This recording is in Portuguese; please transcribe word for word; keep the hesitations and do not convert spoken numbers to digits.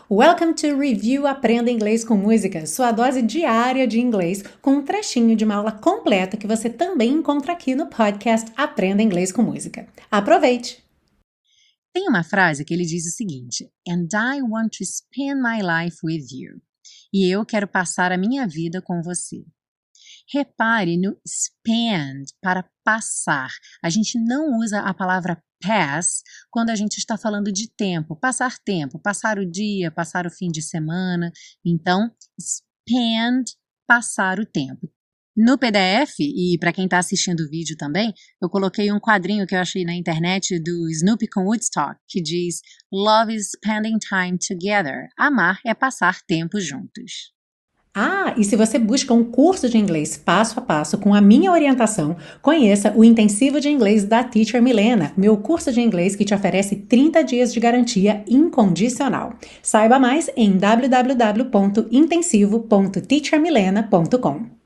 Welcome to Review Aprenda Inglês com Música, sua dose diária de inglês, com um trechinho de uma aula completa que você também encontra aqui no podcast Aprenda Inglês com Música. Aproveite! Tem uma frase que ele diz o seguinte: And I want to spend my life with you. E eu quero passar a minha vida com você. Repare no spend para passar. A gente não usa a palavra pass quando a gente está falando de tempo, passar tempo, passar o dia, passar o fim de semana. Então, spend, passar o tempo. No P D F, e para quem está assistindo o vídeo também, eu coloquei um quadrinho que eu achei na internet do Snoopy com Woodstock, que diz Love is spending time together. Amar é passar tempo juntos. Ah, e se você busca um curso de inglês passo a passo com a minha orientação, conheça o Intensivo de Inglês da Teacher Milena, meu curso de inglês que te oferece trinta dias de garantia incondicional. Saiba mais em w w w ponto intensivo ponto teacher milena ponto com.